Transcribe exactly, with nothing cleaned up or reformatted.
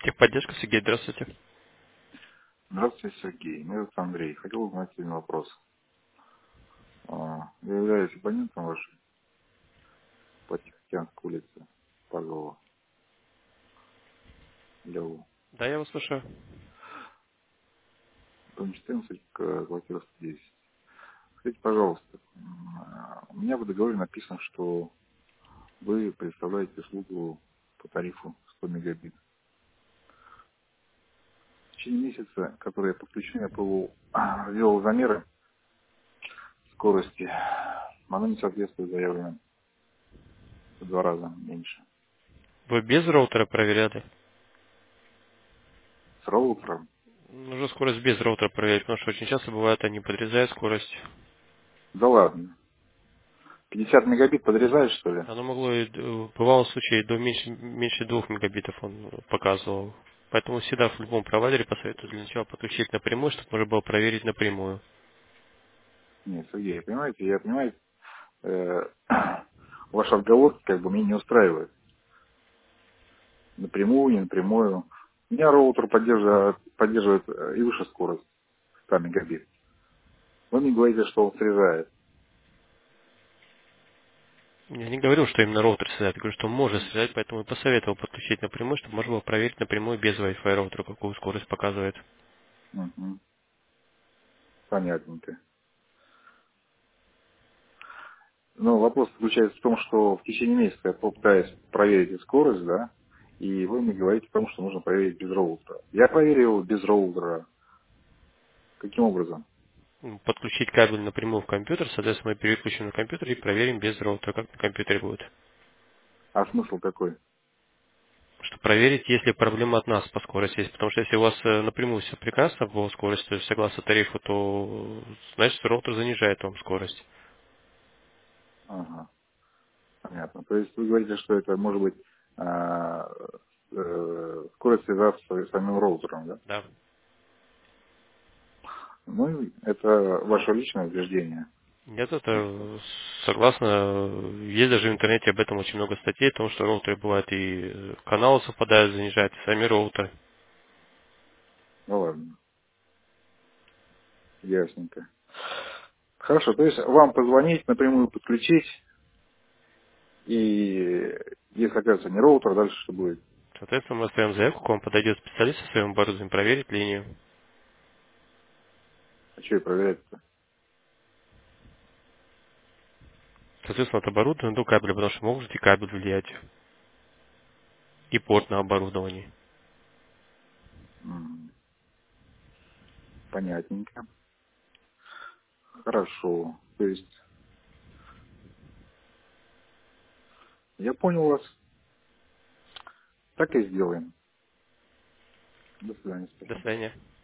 Техподдержка, Сергей, здравствуйте. Здравствуйте, Сергей. Меня зовут Андрей. Хотел узнать один вопрос. А, Я являюсь абонентом вашей по Тихоокеанской улице Павлова, Леву. Да, я вас слушаю. Дом четырнадцать, к- квартира сто десять. Скажите, пожалуйста, м, а, у меня в договоре написано, что вы предоставляете услугу по тарифу сто мегабит. В течение месяца, который я подключен, я пробовал, сделал замеры скорости. Оно не соответствует заявленным в два раза меньше. Вы без роутера проверяли? С роутером? Нужно скорость без роутера проверять, потому что очень часто бывает, они подрезают скорость. Да ладно. пятьдесят мегабит подрезаешь, что ли? Оно могло, и д- бывало случаи, до меньше, меньше двух мегабитов он показывал. Поэтому всегда в любом провайдере посоветую для начала подключить напрямую, чтобы можно было проверить напрямую. Нет, Сергей, понимаете, я понимаю, э, ваш разговор как бы меня не устраивает. Напрямую, не напрямую. У меня роутер поддерживает, поддерживает э, и выше скорость ста мегабит. Вы мне говорите, что он срезает. Я не говорил, что именно роутер срезает, я говорю, что он может срезать, поэтому и посоветовал подключить напрямую, чтобы можно было проверить напрямую без Wi-Fi роутера, какую скорость показывает. Угу. Понятненько. Но вопрос заключается в том, что в течение месяца я попытаюсь проверить эту скорость, да, и вы мне говорите о том, что нужно проверить без роутера. Я проверил без роутера. Каким образом? М, Подключить кабель напрямую в компьютер, соответственно, мы переключим на компьютер и проверим без роутера, как на компьютере будет. А смысл какой? Чтобы проверить, есть ли проблема от нас по скорости. Есть. Потому что если у вас э, напрямую все прекрасно по скорости, то есть согласно тарифу, то значит роутер занижает вам скорость. Ага. Понятно. То есть вы говорите, что это может быть а, э, скорость связаться с самим роутером, да? Да. Ну, и это ваше личное убеждение. Нет, это э, согласно, э, есть даже в интернете об этом очень много статей, о том, что роутеры бывают и э, каналы совпадают, занижают, и сами роутеры. Ну ладно, ясненько. Хорошо, то есть вам позвонить, напрямую подключить, и если окажется не роутер, дальше что будет? Соответственно, мы оставим заявку, к вам подойдет специалист со своим оборудованием, проверит линию. А что и проверять-то? Соответственно, от оборудования до кабеля, потому что может и кабель влиять, и порт на оборудовании. М, Понятненько. Хорошо. То есть я понял вас. Так и сделаем. До свидания, До спасибо. свидания.